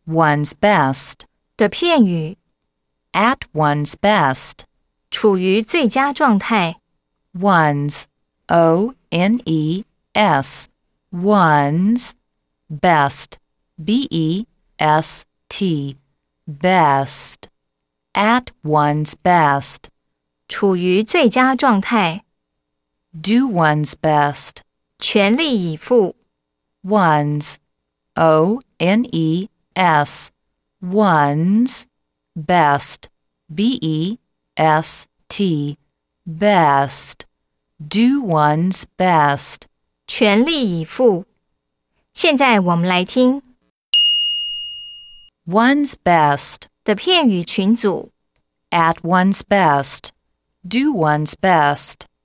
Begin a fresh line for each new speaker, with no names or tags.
one's best
的片语，
at one's best
处于最佳状态。
one's O-N-E-S one's best B-E-S-T best at one's best
处于最佳状态，
do one's best
全力以赴。
one's O-N-E-S one's best B-E-S-T best do one's best
全力以赴。现在我们来听
one's best
的片语群组。
at one's best do one's best